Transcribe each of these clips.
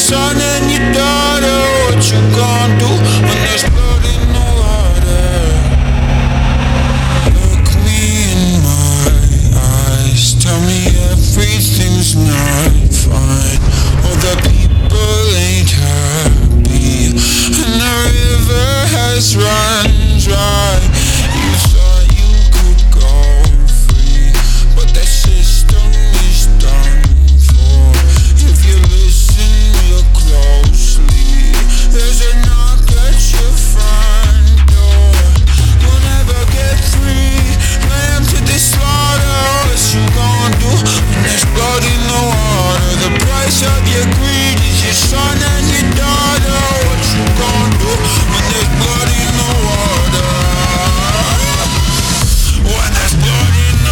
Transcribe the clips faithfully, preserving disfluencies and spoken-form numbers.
son and your daughter. What you gonna do when there's blood in the water? Look me in my eyes, tell me everything's not fine. All the people ain't happy, and the river has run dry. You thought you could go free, but that system is done for. If you listen real closely, there's a knock at your front door. You'll never get free, lamb to the slaughter. What you gonna do when there's blood in the water? The price of your greed is your son and your daughter. What you gonna do when there's blood in the water? When there's blood in the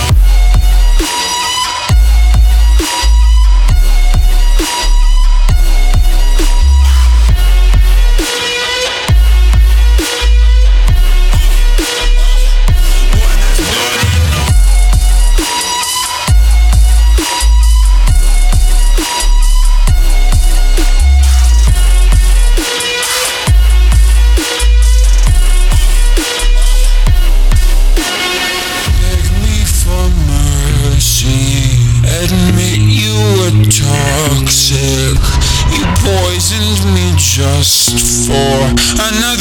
toxic, you poisoned me just for another